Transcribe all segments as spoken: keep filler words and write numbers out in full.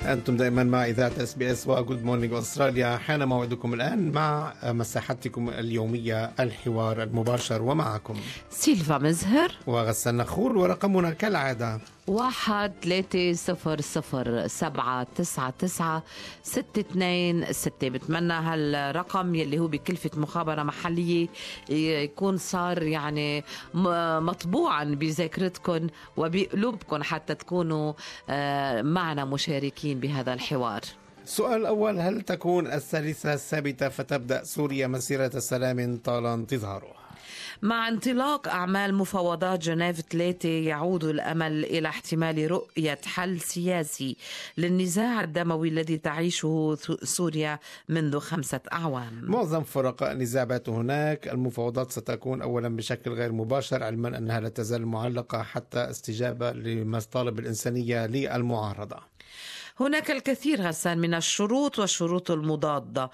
أنتم دائما مع إذاعة اس بي اس وجود مورنينج أستراليا. حان موعدكم الآن مع مساحتكم اليومية الحوار المباشر، ومعكم سيلفا مزهر وغسان نخور، ورقمنا كالعادة واحد ثلاثة صفر صفر سبعة تسعة تسعة ستة اثنين ستة. بتمنى هالرقم يلي هو بكلفة مخابرة محلية يكون صار يعني مطبوعا بذاكرتكم وبقلوبكم حتى تكونوا معنا مشاركين بهذا الحوار. السؤال الأول: هل تكون الثالثة ثابتة فتبدأ سوريا مسيرة سلام طال انتظاره؟ مع انطلاق أعمال مفاوضات جنيف ثلاثة يعود الأمل إلى احتمال رؤية حل سياسي للنزاع الدموي الذي تعيشه سوريا منذ خمسة أعوام. معظم فرق النزاع باتوا هناك. المفاوضات ستكون أولا بشكل غير مباشر، علما أنها لا تزال معلقة حتى استجابة لمطالب الإنسانية للمعارضة. هناك الكثير غسان من الشروط والشروط المضادة،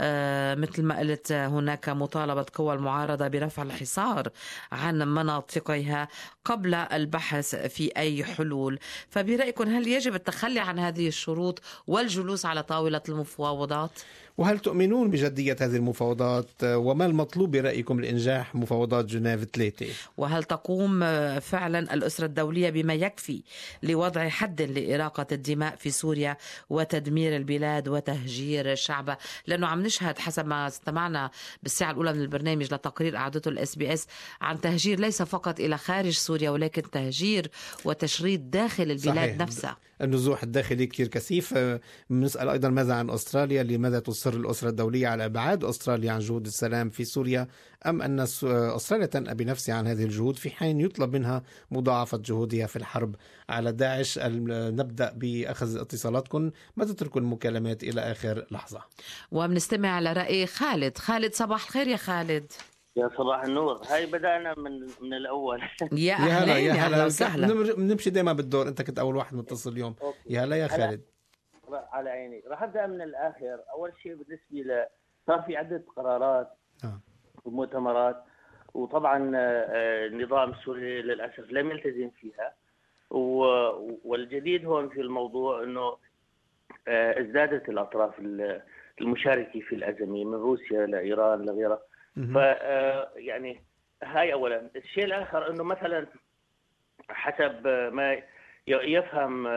آه مثل ما قلت هناك مطالبة قوى المعارضة برفع الحصار عن مناطقها قبل البحث في أي حلول. فبرأيكم هل يجب التخلي عن هذه الشروط والجلوس على طاولة المفاوضات؟ وهل تؤمنون بجدية هذه المفاوضات؟ وما المطلوب برأيكم لإنجاح مفاوضات جنيف ثلاثة؟ وهل تقوم فعلا الأسرة الدولية بما يكفي لوضع حد لإراقة الدماء في سوريا وتدمير البلاد وتهجير شعبها؟ لأنه عم نشهد حسب ما استمعنا بالساعة الأولى من البرنامج لتقرير أعدته الاس بي اس عن تهجير ليس فقط إلى خارج سوريا ولكن تهجير وتشريد داخل البلاد صحيح. نفسها النزوح الداخلي كتير كثيف. بنسأل أيضا ماذا عن أستراليا؟ لماذا تصر الأسرة الدولية على إبعاد أستراليا عن جهود السلام في سوريا، أم أن أستراليا تنأى بنفسها عن هذه الجهود في حين يطلب منها مضاعفة جهودها في الحرب على داعش؟ نبدأ بأخذ اتصالاتكم، ما تتركوا المكالمات إلى آخر لحظة. وبنستمع على رأي خالد. خالد صباح الخير يا خالد. يا صباح النور. هاي بدأنا من من الأول. يا أهلا يا هلا وسهلا. بنمشي دائما بالدور، أنت كنت أول واحد متصل اليوم. أوكي. يا هلا يا خالد. على عيني. راح أبدأ من الآخر. أول شيء بالنسبة ل صار في عدة قرارات آه. ومؤتمرات، وطبعا النظام السوري للأسف لم يلتزم فيها، والجديد هون في الموضوع أنه ازدادت الأطراف المشاركة في الأزمة من روسيا لإيران لغيرها. ف يعني هاي اولا. الشيء الاخر انه مثلا حسب ما يفهم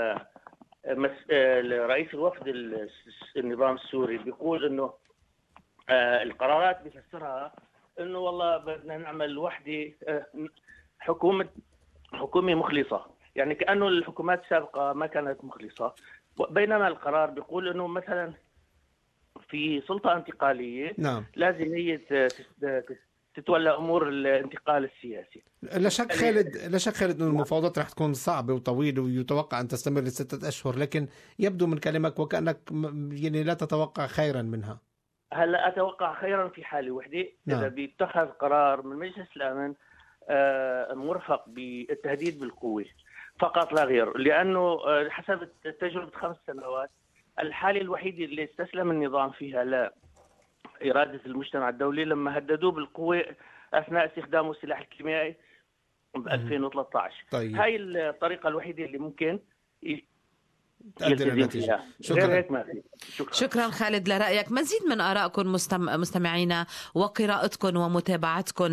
رئيس الوفد النظام السوري بيقول انه القرارات بيفسرها انه والله بدنا نعمل وحده حكومه حكومه مخلصه، يعني كانه الحكومات السابقه ما كانت مخلصه، بينما القرار بيقول انه مثلا في سلطة انتقالية نعم. لازم هي تتولى أمور الانتقال السياسي. لا شك خالد لا شك خالد أن المفاوضات رح تكون صعبة وطويلة ويتوقع أن تستمر لستة أشهر، لكن يبدو من كلامك وكأنك يعني لا تتوقع خيرا منها. هلا أتوقع خيرا في حالة وحدة نعم. إذا بيتخذ قرار من مجلس الأمن مرفق بالتهديد بالقوة فقط لا غير، لأنه حسب تجربة خمس سنوات الحالة الوحيدة اللي استسلم النظام فيها لا إرادة المجتمع الدولي لما هددوه بالقوة أثناء استخدامه السلاح الكيميائي ب ألفين وثلاثة عشر. طيب. هاي الطريقة الوحيدة اللي ممكن يلتزم فيها. شكرا. هيك ما في. شكرا. شكرا خالد لرأيك. مزيد من آرائكم مستم... مستمعينا وقراءتكم ومتابعتكم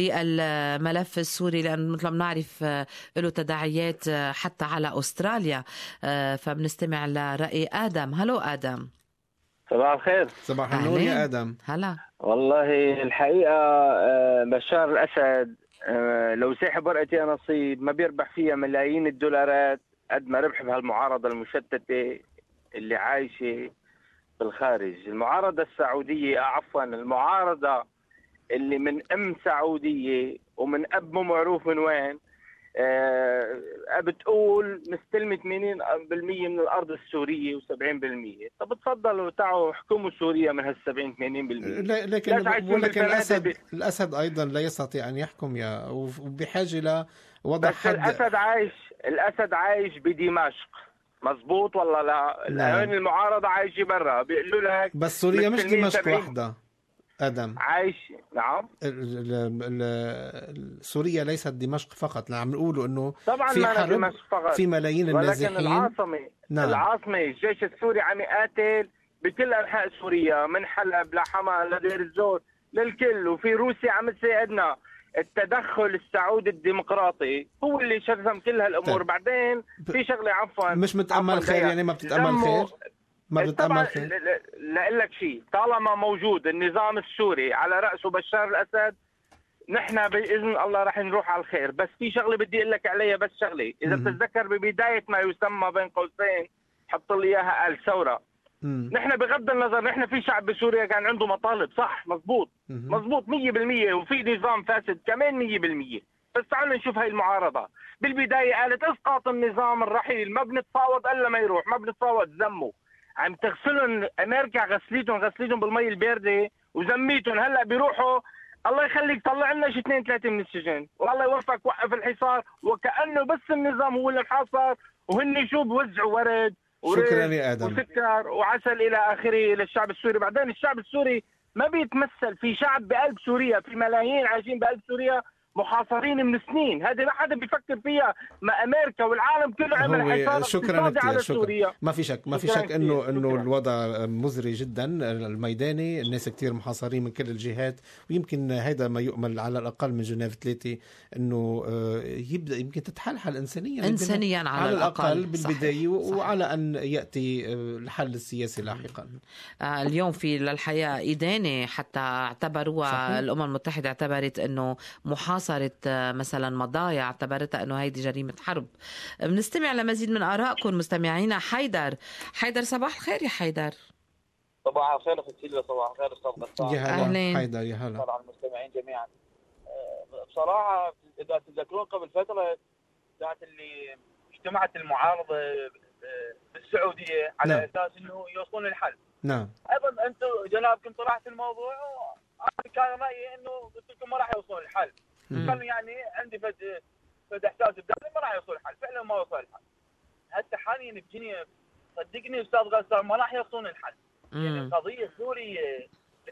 للملف السوري، لأن مثل ما نعرف له تداعيات حتى على أستراليا. فبنستمع لرأي آدم. هلو آدم. صباح الخير. صباح النور يا آدم. هلا. والله الحقيقة بشار الأسد لو سحب ورقتي نصيب ما بيربح فيها ملايين الدولارات قد ما ربح بهالمعارضة المشتتة اللي عايشة بالخارج. المعارضة السعودية عفوا المعارضة اللي من أم سعودية ومن أب مو معروف من وين، أه بتقول مستلمة ثمانين بالمئة من الأرض السورية وسبعين بالمئة. طب تفضلوا تعوا حكوموا سوريا من هالسبعين ثمانين بالمئة. لكن ولكن الأسد الأسد أيضا لا يستطيع أن يحكم يا وبحاجة لوضع حد. الأسد عايش الأسد عايش بدمشق مزبوط والله لا. الآن المعارضة عايشة برا بيقولوا لك بس سوريا مش دمشق وحدة. آدم عايش. نعم. سوريا ليست دمشق فقط، عم نقولوا انه طبعا في ما حرب دمشق فقط، في ملايين النازحين، ولكن العاصمة نعم. العاصمة الجيش السوري عم يقاتل بكل أنحاء سوريا، من حلب لحما لدير الزور للكل، وفي روسيا عم تساعدنا. التدخل السعودي الديمقراطي هو اللي شرذم كل هالامور. بعدين في شغله عفوا مش متأمل خير، يعني ما بتتأمل خير، ما بتتأمل خير. لا لك شيء، طالما موجود النظام السوري على رأسه بشار الأسد، نحن بإذن الله رح نروح على الخير. بس في شغله بدي اقول لك عليها، بس شغله اذا بتتذكر ببدايه ما يسمى بين قوسين حط لي اياها آل ثوره، نحن بغض النظر نحن في شعب بسوريا كان عنده مطالب، صح، مزبوط مزبوط مية بالمية، وفي نظام فاسد كمان مية بالمية. بس تعالوا نشوف هاي المعارضة. بالبداية قالت اسقاط النظام الرحيل، ما بنتفاوض الا ما يروح، ما بنتفاوض، ذموا. عم تغسلهم امريكا، غسليتهم غسليتهم بالمي الباردة وزميتهم، هلا بيروحوا الله يخليك طلع لنا شي اثنين ثلاثة من السجن، والله يوفقك وقف الحصار، وكأنه بس النظام هو اللي محاصر، وهن شو بوزعوا ورد شكرا يا آدم وسكر وعسل إلى آخره للشعب السوري. بعدين الشعب السوري ما بيتمثل في شعب بقلب سوريا، في ملايين عايشين بقلب سوريا محاصرين من سنين، هذه ما حدا بيفكر فيها، ما امريكا والعالم كله عمل حصار اقتصادي على شكرا. سوريا. ما في شك ما في شك انه انه الوضع مزري جدا الميداني، الناس كتير محاصرين من كل الجهات، ويمكن هذا ما يؤمل على الاقل من جنيف ثلاثة انه يبدا يمكن تتحلحل انسانيا انسانيا على, على الاقل, الأقل بالبدايه، صحيح. وعلى ان ياتي الحل السياسي لاحقا. آه اليوم في للحياه ادانه حتى اعتبروها الامم المتحده، اعتبرت انه محاصرة مثلا مضايع، اعتبرتها انه هيدي جريمة حرب. بنستمع لمزيد من آرائكم مستمعينا. حيدر حيدر صباح الخير يا حيدر. صباح الخير اخت سيلفا، صباح الخير استاذ غسان. يا هلا حيدر، يا هلا. طبعا المستمعين جميعا. بصراحة اذا تتذكرون قبل فترة كانت اللي اجتمعت المعارضة بالسعودية على نعم. اساس انه يوصلون للحل. نعم. ايضا انتم جنابكم طرحت الموضوع، انا كان رايي انه قلت لكم ما راح يوصلون للحل. كان يعني عندي فد فد احساس بداخلي ما راح يوصل الحل، فعلا ما وصل الحل. حتى حاليا بجنيف صدقني استاذ غسان ما راح يوصلون الحل. يعني القضيه سوريا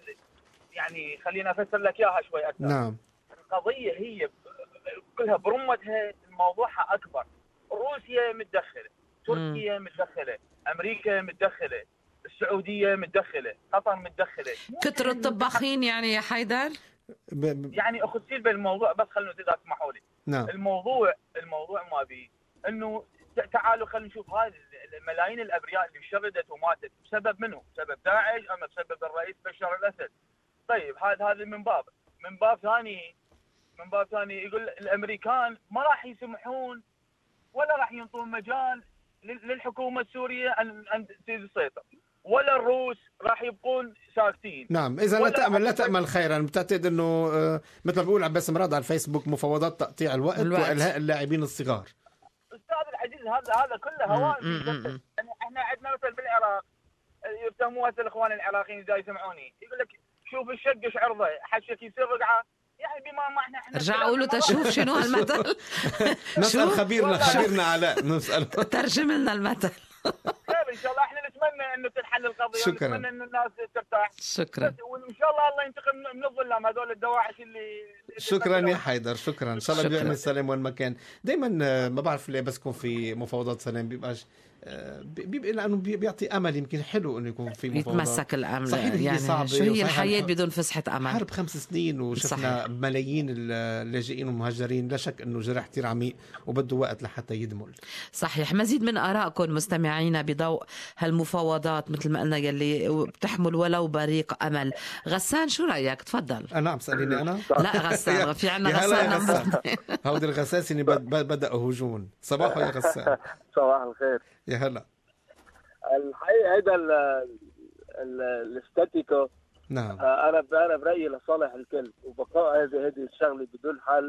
يعني خلينا افسر لك اياها شوي اكثر. نعم. القضيه هي كلها برمتها موضوعها اكبر. روسيا متدخله، تركيا متدخله، امريكا متدخله، السعوديه متدخله، قطر متدخله. كثر الطباخين يعني يا حيدر. ب... يعني اخذ سيل بالموضوع، بس خلونا اذا تسمحوا لي. نعم. الموضوع الموضوع ما بي انه تعالوا خلينا نشوف هاي الملايين الابرياء اللي شردت وماتت بسبب منه؟ بسبب داعش ام بسبب الرئيس بشار الاسد؟ طيب هذا هذا من باب من باب ثاني من باب ثاني يقول الامريكان ما راح يسمحون ولا راح ينطون مجال للحكومه السوريه ان ان تسيطر، ولا الروس راح يبقون ساكتين. نعم. اذا لا تامل لا تامل خيرا. بتعتقد انه مثل ما بيقول عباس مراد على الفيسبوك مفاوضات تقطيع الوقت, الوقت. والهاء اللاعبين الصغار. استاذ العزيز هذا هذا كله هوان. يعني احنا عندنا مثل بالعراق يفتهموها الاخوان العراقيين اذا يسمعوني يقول لك شوف الشق ايش عرضه، حشك يصير رقعه. يعني بما ما احنا احنا رجع قولوا تشوف شنو هالمثل. نسال خبيرنا خبيرنا علاء نسال ترجم لنا المثل. خير ان شاء الله. احنا نتمنى انه تنحل القضيه، شكرا. ونتمنى انه الناس ترتاح. شكرا. وان شاء الله الله ينتقم من الظلام هذول الدواعش اللي. شكرا يا حيدر، شكرا. ان شاء الله بيعمل سلام وين ما كان. دائما ما بعرف ليه بس يكون في مفاوضات سلام بيبقاش بيبقى لانه بيعطي امل، يمكن حلو انه يكون في مفاوضات. يتمسك الامل. صحيح يعني صعبة، شو هي الحياه بدون فسحه امل؟ حرب خمس سنين وشفنا صحيح. ملايين اللاجئين والمهاجرين، لا شك انه جرح كثير عميق وبده وقت لحتى يدمل. صحيح. مزيد من ارائكم مستمعينا بضوء هالمفاوضات مثل ما قلنا يلي بتحمل ولو بريق امل. غسان شو رايك؟ تفضل. انا عم تساليني انا؟ لا غسان، في عندنا غسان. هودي الغساسين بدأوا هجوم. صباح يا غسان. صباح الخير. يا هلا. الحقيقه هذا الاستاتيكو نعم. انا انا برايي لصالح الكل، وبقاء هذه هذه الشغله بدون حل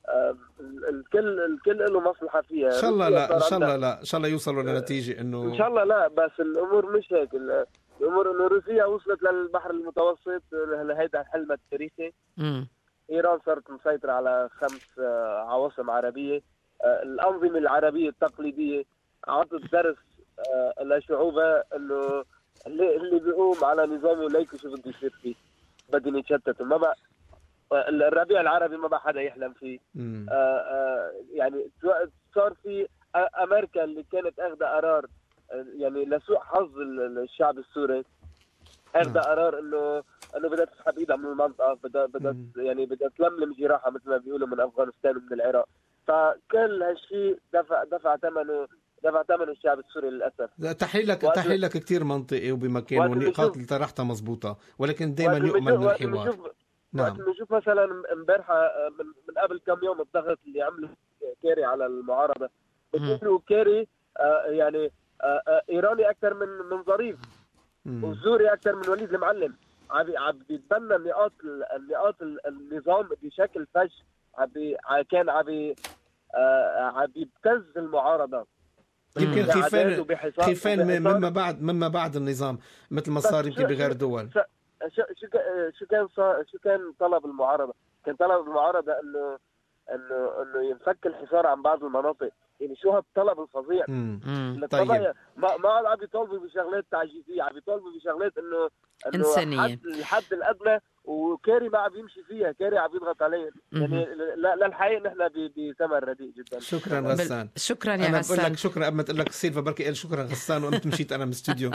الكل الكل له مصلحه فيها. ان شاء الله لا ان شاء الله لا ان شاء الله يوصلوا لنتيجه انه ان شاء الله لا، بس الامور مش هيك. الامور انه روسيا وصلت للبحر المتوسط لهيدا الحلم التاريخي. امم ايران صارت مسيطره على خمس عواصم عربيه. الانظمه العربيه التقليديه اعطت درس لشعوبها انه اللي اللي بيقوم على نظامه ليكو شو بده يصير فيه. بدهم يتشتتوا. ما بقى الربيع العربي ما بقى حدا يحلم فيه. آآ آآ يعني صار في امريكا اللي كانت اخذ قرار يعني لسوء حظ الشعب السوري، اخذ قرار انه انه بدها تسحب ايدها من المنطقه، بدها بدها يعني بدها تلملم جراحها مثل ما بيقولوا من افغانستان ومن العراق. فكل هالشيء دفع دفع ثمنه دفع ثمنه الشعب السوري للاسف. تحليلك تحليلك كثير منطقي وبمكان، والنقاط اللي طرحتها مضبوطه، ولكن دائما يؤمن من الحوار. نعم. نشوف مثلا امبارحه من, من قبل كم يوم الضغط اللي عمله كيري على المعارضه، بتقولوا كيري آه يعني آه آه ايراني اكثر من من ظريف، وسوري اكثر من وليد المعلم. عم عم بيتبنى نقاط النقاط النظام بشكل فج، عم كان عم عم بيبتز المعارضه. يمكن خيفان خيفان مما بعد مما بعد النظام، مثل ما صار يمكن بغير دول. شو شو كان شو كان طلب المعارضه؟ كان طلب المعارضه انه انه انه ينفك الحصار عن بعض المناطق. يعني شو هالطلب الفظيع؟ طيب ما ما عم بيطالبوا بشغلات تعجيزيه، عم بيطالبوا بشغلات انه انسانيه، الحد الادنى، وكاري ما عم يمشي فيها، كاري عم يضغط عليه. يعني للحقيقه نحن بثمن رديء جدا. شكرا غسان. شكرا يا أنا غسان. بقول لك شكرا قبل ما تقول لك سيلفا بركي قال شكرا غسان وانت مشيت انا من الاستوديو.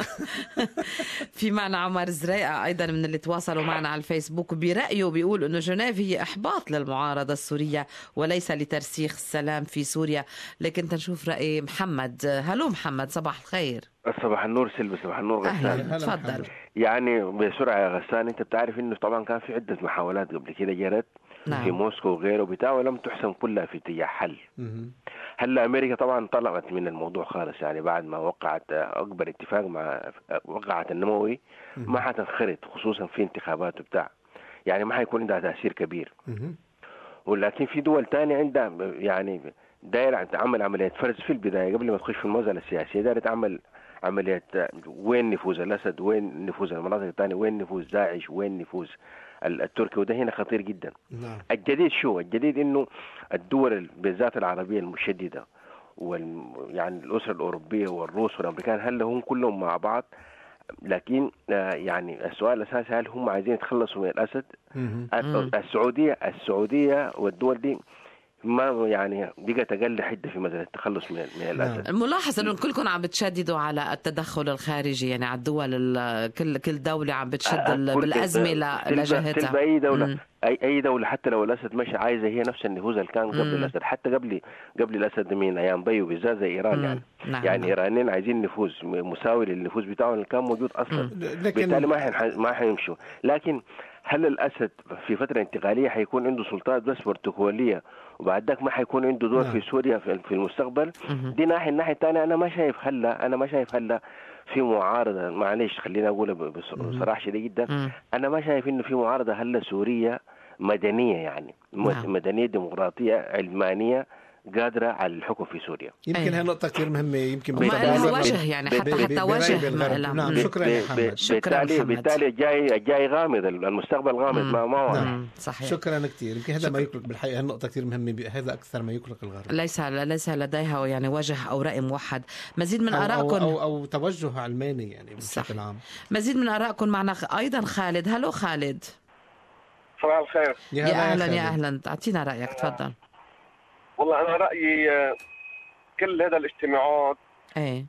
في معنا عمر زريقة ايضا من اللي تواصلوا معنا على الفيسبوك، برايه بيقول انه جنيف هي احباط للمعارضه السوريه وليس لترسيخ السلام في سوريا. لكن تنشوف راي محمد. هلو محمد، صباح الخير. صباح النور سلبي. صباح النور غسان. تفضل. يعني بسرعه يا غسان، انت بتعرف انه طبعا كان في عده محاولات قبل كده جرت نعم. في موسكو وغيره بتاع، ولم تحسم كلها في اتجاه حل. هلا امريكا طبعا طلعت من الموضوع خالص، يعني بعد ما وقعت اكبر اتفاق مع وقعت النووي ما حتنخرط، خصوصا في انتخابات وبتاع، يعني ما حيكون عندها تاثير كبير. ولكن في دول تانية عندها يعني داير تعمل عمليه فرز في البدايه قبل ما تخش في الموزه السياسيه، داير تعمل عمليه وين نفوذ الاسد، وين نفوذ المناطق الثانيه، وين نفوذ داعش، وين نفوذ التركي، وده هنا خطير جدا. نعم. الجديد شو الجديد؟ انه الدول بالذات العربيه المشدده وال يعني الاسره الاوروبيه والروس والامريكان هل هم كلهم مع بعض؟ لكن آه يعني السؤال الاساسي هل هم عايزين يتخلصوا من الاسد؟ السعوديه السعوديه والدول دي ما يعني بقت اقل حده في مثلا التخلص من من الاسد. الملاحظ انه كلكم عم بتشددوا على التدخل الخارجي، يعني على الدول كل كل دوله عم بتشد بالازمه لجهتها. اي دوله مم. اي اي دوله حتى لو الاسد مش عايزه هي نفس النفوذ اللي كان قبل مم. الاسد، حتى قبل قبل الاسد من ايام بيو بالذات زي ايران. مم. يعني نعم. يعني الايرانيين عايزين نفوذ مساوي للنفوذ بتاعهم اللي كان موجود اصلا، بالتالي ما حين ما حيمشوا. لكن هل الاسد في فتره انتقاليه حيكون عنده سلطات بس بروتوكوليه وبعد ذاك ما حيكون عنده دور في سوريا في المستقبل؟ دي ناحيه. الناحيه الثانيه انا ما شايف هلا انا ما شايف هلا في معارضه، معلش خلينا اقول بصراحه شديده جدا، انا ما شايف انه في معارضه هلا سوريه مدنيه، يعني مدنيه ديمقراطيه علمانيه قادرة على الحكم في سوريا. يمكن هي نقطة كثير مهمة، يمكن ما لها وجه يعني حتى حتى وجه. نعم شكرا يا محمد. شكرا بالتالي محمد. بالتالي الجاي الجاي غامض، المستقبل غامض ما ما هو نعم. صحيح. شكرا كثير. يمكن هذا ما يقلق بالحقيقة، النقطة كثير مهمة، هذا أكثر ما يقلق الغرب. ليس ليس لديها يعني وجه أو رأي موحد. مزيد من آرائكم أو, أو, أو توجه علماني يعني بشكل عام. مزيد من آرائكم معنا أيضا خالد. هلو خالد. صباح الخير. يا, يا أهلا يا أهلا، أعطينا رأيك تفضل. والله أنا رأيي كل هذا الاجتماعات ايه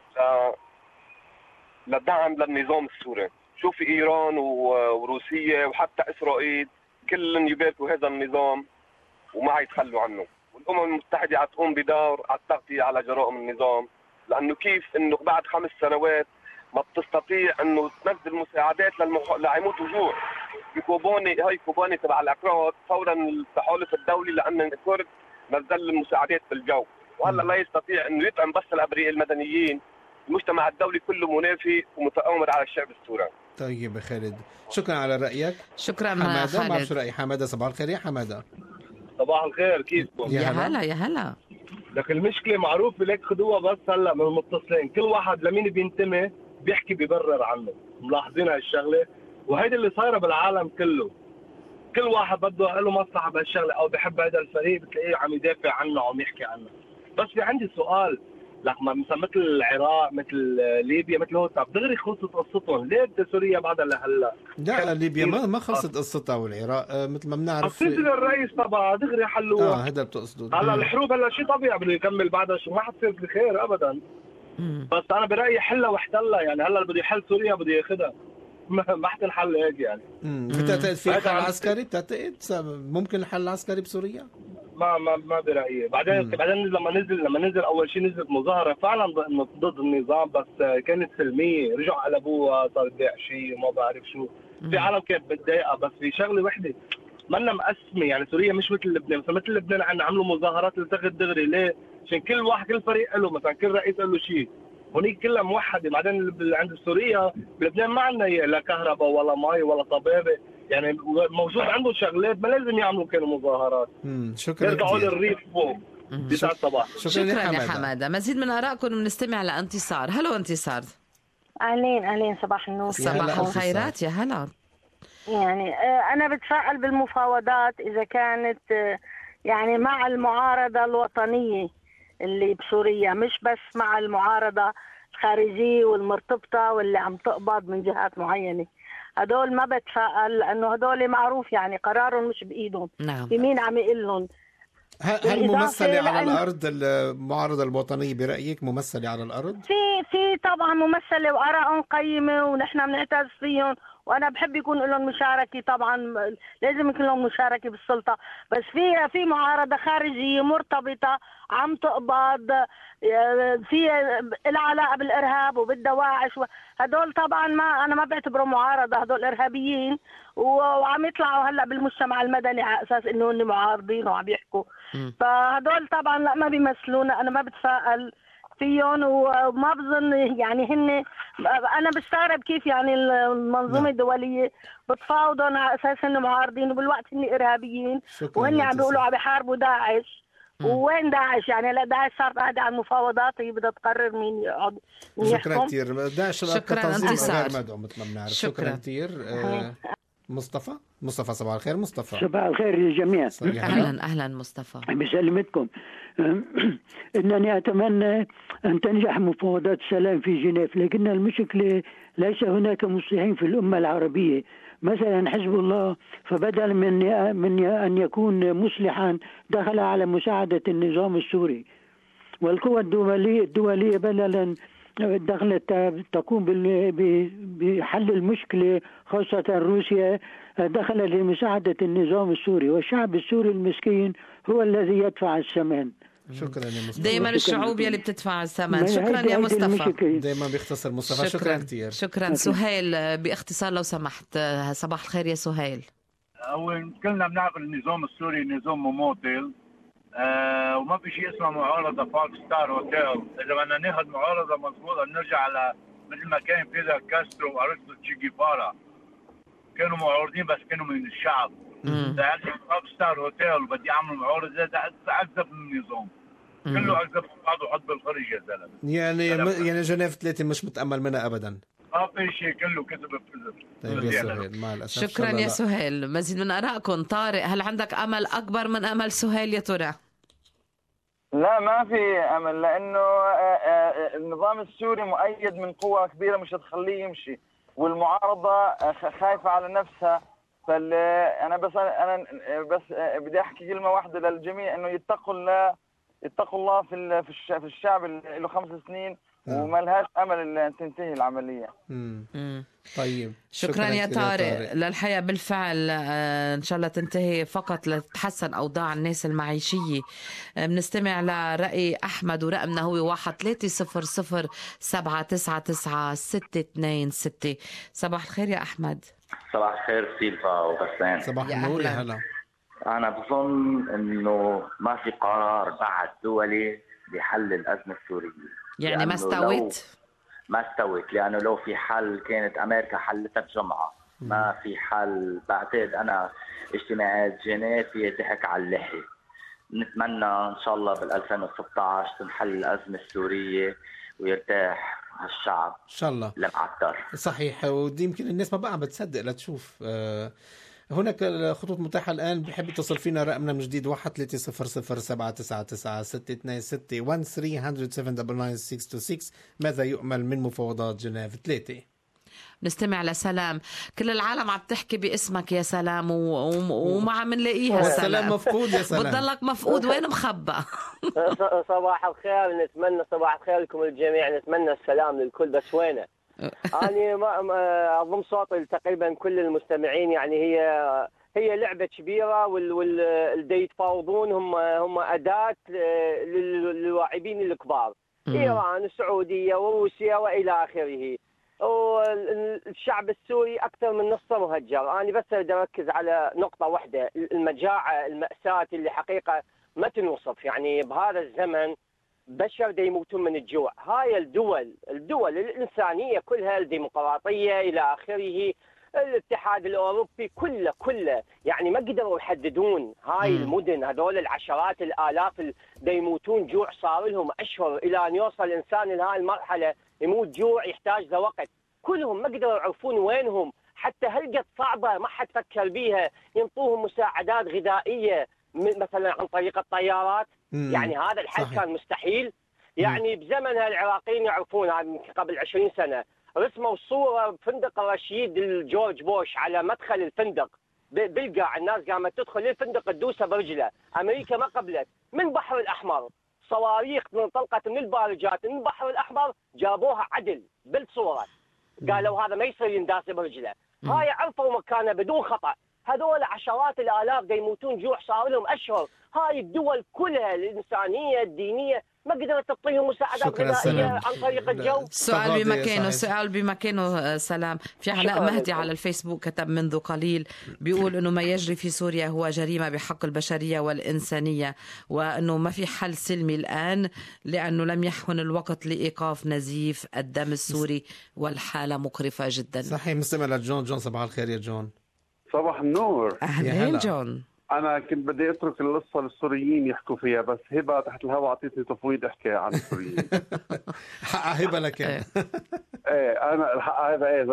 لدعم للنظام السوري. شوفي إيران وروسيا وحتى إسرائيل كلهم يباركوا هذا النظام وما يتخلوا عنه، والأمم المتحدة عتقوم بدور على التغطية على جرائم النظام، لأنه كيف إنه بعد خمس سنوات ما بتستطيع إنه تنزل مساعدات للمح... لعيموتوا جوع. كوباني هاي كوباني تبع الأكراد فورا التحالف الدولي لأن الكرد نزل المساعدات بالجو، وهلا لا يستطيع انه يطعم بس الابرياء المدنيين. المجتمع الدولي كله منافي ومتآمر على الشعب السوري. طيب يا خالد، شكرا على رايك. شكرا حماده. خالد. ما بعرف شو راي حماده. صباح الخير يا حماده. صباح الخير، كيفكم؟ يا هلا يا هلا. لك المشكله معروفه، لك خدوها بس هلا من المتصلين، كل واحد لمين بينتمي بيحكي بيبرر عنه. ملاحظين هالشغله؟ وهيدي اللي صايره بالعالم كله، كل واحد بده له مصلحه بهالشغله او بحب هذا الفريق بتلاقيه عم يدافع عنه وعم يحكي عنه. بس في عندي سؤال، لما مثل العراق مثل ليبيا مثل هون دغري خلصت قصتهم. ليه بدها سوريا بعدها لهلا؟ لا ليبيا ما ما خلصت قصتها، والعراق مثل ما بنعرف نزل الرئيس طبعا دغري حلوها. اه هذا بتقصدوا. هلا الحروب هلا شيء طبيعي بده يكمل بعدها، شو ما حتصير بخير ابدا. مم. بس انا برايي حلها واحتلها، يعني هلا بده يحل سوريا بده ياخذها، ما حتنحل هيك يعني. امم بتعتقد في حل عسكري؟ بتعتقد ممكن الحل العسكري بسوريا؟ ما ما ما برايي. بعدين مم. بعدين لما نزل لما نزل اول شيء نزلت مظاهره فعلا ضد النظام، بس كانت سلميه، رجعوا قلبوها صار داعشي وما بعرف شو. مم. في عالم كانت متضايقه، بس في شغله وحده منا مقسمه، يعني سوريا مش مثل لبنان. مثل مثل لبنان عندنا عملوا مظاهرات لتغت دغري. ليه؟ عشان كل واحد كل فريق له، مثلا كل رئيس له شيء. هونيك كلها موحده. بعدين عند سوريا بلبنان ما عندنا لا كهرباء ولا مي ولا طبابه، يعني موجود عندهم شغلات ما لازم يعملوا كانوا مظاهرات. امم شكرا يرجعوا للريف فوق تسعة الصباح. شكرا, شكرا يا حماده. مزيد من ارائكم بنستمع لانتصار. هلو انتصار. اهلين اهلين، صباح النور. صباح الخيرات يا هلا. يعني انا بتفائل بالمفاوضات اذا كانت يعني مع المعارضه الوطنيه اللي بسوريا، مش بس مع المعارضه الخارجيه والمرتبطه واللي عم تقبض من جهات معينه. هدول ما بتفائل لانه هدول معروف يعني قرارهم مش بايدهم. نعم. بمين عم يقول لهم؟ هل ممثلة على الأرض المعارضة الوطنية برأيك؟ ممثلة على الأرض؟ في في طبعا ممثلة وآرائهم قيمة ونحن بنعتز فيهم، وأنا بحب يكون لهم مشاركة. طبعا لازم يكون لهم مشاركة بالسلطة، بس في في معارضة خارجية مرتبطة عم تقبض، في العلاقة بالإرهاب وبالدواعش. هدول طبعا ما أنا ما بعتبرهم معارضة، هدول إرهابيين وعم يطلعوا هلا بالمجتمع المدني على أساس إنه هن معارضين وعم يحكوا. فهدول طبعا لا ما بيمثلونا. أنا ما بتفائل فيهم وما بظن يعني هن. انا بستغرب كيف يعني المنظومه الدوليه بتفاوضهم على اساس انهم معارضين وبالوقت هن ارهابيين، وهن عم بيقولوا عم بيحاربوا داعش. وين داعش؟ يعني لا داعش صارت قاعده على المفاوضات، هي بدها تقرر مين يقعد مين يحكم. شكرا كثير. داعش شكرا انتصار. غير مدعوم مثل ما بنعرف. شكرا كثير. آه مصطفى مصطفى صباح الخير. مصطفى صباح الخير للجميع. اهلا اهلا مصطفى. بسلامتكم. انني اتمنى ان تنجح مفاوضات السلام في جنيف، لكن المشكله ليس هناك مصلحين في الامه العربيه. مثلا حزب الله فبدل من من ان يكون مصلحا دخل على مساعده النظام السوري، والقوى الدوليه الدوليه بدلا دخلت تقوم بحل المشكله، خاصه روسيا دخل لمساعده النظام السوري، والشعب السوري المسكين هو الذي يدفع الثمن. شكرا يا مصطفى. دائما الشعوب يلي بتدفع الثمن. شكرا يا مصطفى. دائما بيختصر مصطفى. شكرا, شكرا كثير. شكرا. سهيل باختصار لو سمحت. صباح الخير يا سهيل. أول كلنا بنعرف النظام السوري نظام مماطل، آه وما في شيء اسمه معارضه فايف ستار هوتيل. اذا بدنا ناخذ معارضه مضبوطه نرجع على مثل ما كان فيدل كاسترو وارستو تشي جيفارا، كانوا معارضين بس كانوا من الشعب. اذا عندي فايف ستار هوتيل وبدي اعمل معارضه هذا اكذب من النظام. كله اكذب من بعضه وحط بالخرج يا زلمه. يعني يعني جنيف ثلاثة مش متامل منها ابدا. ما في شيء، كله كذب بكذب. طيب يا سهيل مع الاسف. شكرا يا سهيل. مزيد من ارائكم. طارق، هل عندك امل اكبر من امل سهيل يا ترى؟ لا ما في امل، لانه النظام السوري مؤيد من قوة كبيرة مش هتخليه يمشي، والمعارضة خايفة على نفسها. فال انا بس انا بس بدي احكي كلمة واحدة للجميع، انه يتقوا الله يتقوا الله في في الشعب اللي له خمس سنين وما لهاش امل ان تنتهي العمليه. امم طيب شكرا, شكرا يا طارق. للحقيقه بالفعل ان شاء الله تنتهي فقط لتتحسن اوضاع الناس المعيشيه. بنستمع لراي احمد ورقمنا هو واحد ثلاثة صفر صفر سبعة تسعة تسعة ستة اثنين ستة. صباح الخير يا احمد. صباح الخير سيلفا وغسان. صباح النور يا هلا. انا بظن انه ما في قرار بعد دولي بحل الازمه السوريه، يعني ما استوت ما استوت لانه لو في حل كانت امريكا حلتها بجمعه. ما في حل. بعتقد انا اجتماعات جنيف هي ضحك على اللحيه. نتمنى ان شاء الله بال ألفين وستة عشر تنحل الازمه السوريه ويرتاح هالشعب ان شاء الله المعتر. صحيح. ودي يمكن الناس ما بقى بتصدق لتشوف. آه هناك خطوط متاحة الآن، بحب يتصل فينا رقمنا من جديد واحد ثلاثة صفر صفر سبعة تسعة تسعة ستة اثنين ستة واحد ثلاثة صفر سبعة تسعة ستة ستة. ماذا يؤمل من مفاوضات جنيف ثلاثة؟ نستمع لسلام. كل العالم عم تحكي باسمك يا سلام وما عم نلاقيها. سلام مفقود يا سلام، بتضلك مفقود، وين مخبى؟ صباح الخير، نتمنى صباح الخير لكم الجميع، نتمنى السلام للكل، بس وينه؟ أنا ما أضم صوتي تقريبا كل المستمعين. يعني هي هي لعبة كبيرة، واللي يتفاوضون هم هم أداة للاعبين الكبار، إيران السعودية وروسيا وإلى آخره. والشعب السوري أكثر من نصه مهجر. أنا بس بدي أركز على نقطة واحدة، المجاعة، المأساة اللي حقيقة ما تنوصف. يعني بهذا الزمن بشر دا يموتون من الجوع. هاي الدول الدول الإنسانية كلها، الديمقراطية إلى آخره، الاتحاد الأوروبي كله كله يعني ما قدروا يحددون هاي م. المدن، هذول العشرات الآلاف اللي دا يموتون جوع صار لهم أشهر إلى أن يوصل الإنسان لهاي المرحلة يموت جوع يحتاج له وقت. كلهم ما قدروا يعرفون وينهم، حتى هلقت صعبة ما حد فكر بيها، ينطوهم مساعدات غذائية مثلا عن طريق الطيارات. مم. يعني هذا الحل صحيح. كان مستحيل. يعني بزمنها العراقيين يعرفونها من قبل عشرين سنة، رسموا صورة بفندق الرشيد الجورج بوش على مدخل الفندق بالقاع، الناس قامت تدخل للفندق تدوسها برجله. أمريكا ما قبلت. من البحر الأحمر صواريخ انطلقت من البارجات من البحر الأحمر، جابوها عدل بالصورة، قالوا هذا ما يصير ينداس برجله. هاي عرفوا مكانه بدون خطأ. هذول عشرات الآلاف دا يموتون جوع صار لهم أشهر. هاي الدول كلها الإنسانية الدينية ما قدرت تعطيهم مساعدات غذائية عن طريق الجو. سؤال بمكانه، سؤال بمكانه سلام. في علاء مهدي على الفيسبوك كتب منذ قليل بيقول إنه ما يجري في سوريا هو جريمة بحق البشرية والإنسانية، وإنه ما في حل سلمي الآن لأنه لم يحن الوقت لإيقاف نزيف الدم السوري والحالة مقرفة جدا. صحيح. مستمع لجون. جون صباح الخير يا جون. صباح النور. أهلين جون. أنا كنت بدي أترك القصة للسوريين يحكوا فيها، بس هبة تحت الهواء أعطيتني تفويض أحكي عن السوريين. حق هبة لك. إيه أنا الحق هبة إيه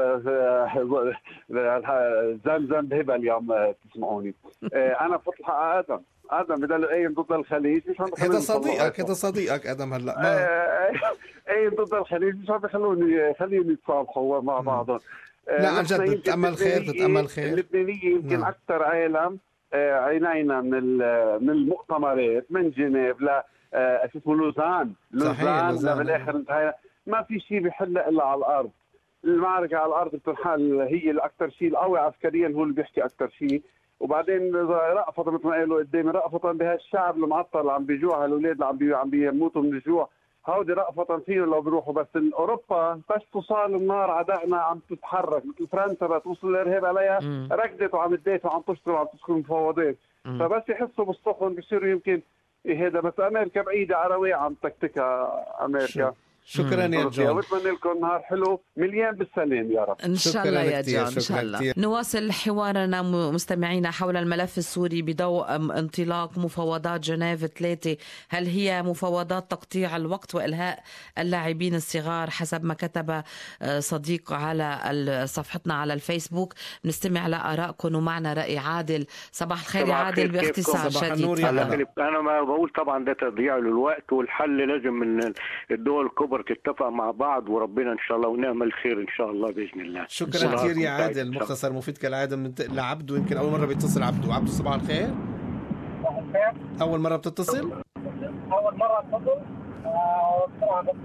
زم زم هبة اليوم تسمعوني. إيه أنا فضل الحق آدم آدم بدل إيه ضد الخليج مش عم هذا صديقك هذا صديقك آدم هلا ما إيه ضد الخليج مش عم بيخلوني خليني يتصالحوا مع بعضهم. لا عن جد تتأمل خير تتأمل خير. اللبنانية يمكن نعم. أكثر عالم عينينا من من المؤتمرات من جنيف ل شو اسمه لوزان لوزان بالاخر انتهينا. ما في شيء بيحل الا على الارض. المعركه على الارض بتنحل، هي الاكثر شيء القوي عسكريا هو اللي بيحكي اكثر شيء. وبعدين رأفة مثل ما قالوا قدامي، رأفة بهالشعب المعطل اللي عم بيجوع، هالاولاد اللي عم بي عم بيموتوا من الجوع، هودي رأفة فيهم لو بيروحوا. بس اوروبا بس توصل النار عدائنا عم تتحرك مثل فرنسا بتوصل الارهاب عليها ركضت وعم تدافع وعم تشتغل وعم تدخل مفاوضات. فبس يحسوا بالسخن بصيروا يمكن هذا. بس امريكا بعيده على روايه عم تكتكها امريكا. شكرا يا جون، بتمنى لكم نهار حلو مليان بالسلام يا رب. ان شاء الله يا جون. ان شاء الله. نواصل حوارنا مستمعينا حول الملف السوري بضوء انطلاق مفاوضات جنيف ثلاثة. هل هي مفاوضات تقطيع الوقت والهاء اللاعبين الصغار حسب ما كتب صديق على صفحتنا على الفيسبوك؟ نستمع لآرائكم ومعنا رأي عادل. صباح الخير يا عادل باختصار شديد. انا ما بقول طبعا ده تضييع للوقت، والحل لازم من الدول الكبرى تتفق مع بعض وربنا ان شاء الله ونعمل خير ان شاء الله باذن الله. شكرا كثير يا عادل، مختصر مفيد كالعاده. من لعبده يمكن اول مره بيتصل. عبده عبده صباح الخير. صباح الخير. اول مره بتتصل؟ اول مره اتصل. طبعا بس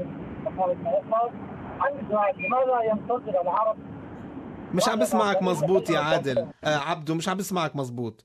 عندي سؤال، لماذا ينتظر العرب؟ مش عم بسمعك مزبوط يا عادل. آه عبده مش عم بسمعك مزبوط.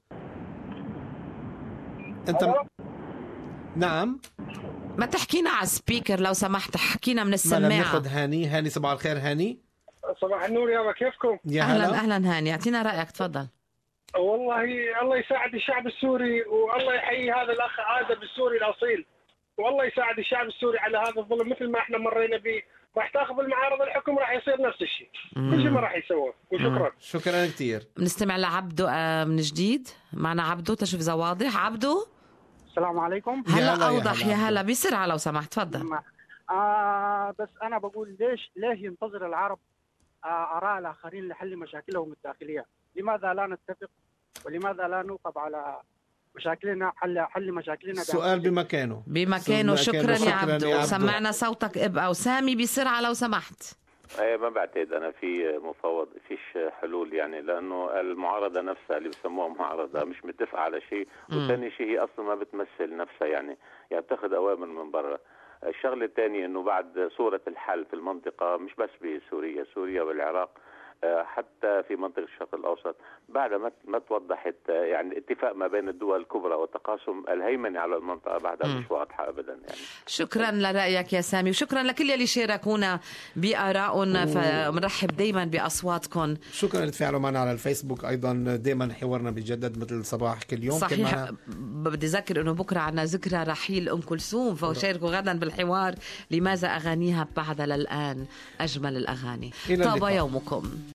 انت م... نعم ما تحكينا على السبيكر لو سمحت، حكينا من السماعة. ما ناخذ هاني. هاني صباح الخير. هاني صباح النور يابا، كيفكم؟ يا أهلا أهلا هاني، اعطينا رأيك تفضل. والله الله يساعد الشعب السوري، والله يحيي هذا الأخ آدم السوري الأصيل، والله يساعد الشعب السوري على هذا الظلم مثل ما احنا مرينا به. راح تاخذ المعارض الحكم راح يصير نفس الشيء، كل شيء ما راح يسووه. وشكرا. شكرا كثير. بنستمع لعبده من جديد. معنا عبده تشوف واضح. عبده السلام عليكم. هلا اوضح يا هلا بسرعه لو سمحت تفضل. آه بس انا بقول ليش ليش ينتظر العرب آه اراء الاخرين لحل مشاكلهم الداخليه؟ لماذا لا نتفق ولماذا لا نوقف على مشاكلنا، حل حل مشاكلنا؟ السؤال بمكانه بمكانه. شكرا يا عبدو، سمعنا صوتك ابقى. وسامي بسرعة لو سمحت. ايه ما بعتقد انا في مفاوض فيش حلول يعني، لانه المعارضه نفسها اللي بسموها معارضه مش متفقه على شيء، وثاني شيء هي اصلا ما بتمثل نفسها يعني، يعني بتاخذ اوامر من برا. الشغله الثانيه انه بعد صوره الحل في المنطقه مش بس بسوريا، سوريا والعراق حتى في منطقة الشرق الأوسط بعد ما توضحت يعني الاتفاق ما بين الدول الكبرى وتقاسم الهيمنة على المنطقة بعدها مش واضحة أبدا يعني. شكرا لرأيك يا سامي، وشكرا لكل اللي شاركونا بآرائهم، فمرحب دايما بأصواتكم. شكرا لتفاعلوا معنا على الفيسبوك، أيضا دايما حوارنا بيجدد مثل صباح كل يوم. صحيح. بدي أذكر أنه بكرة عنا ذكرى رحيل أم كلثوم، فشاركوا غدا بالحوار لماذا أغانيها بعد للآن أجمل الأغاني. طاب يومكم.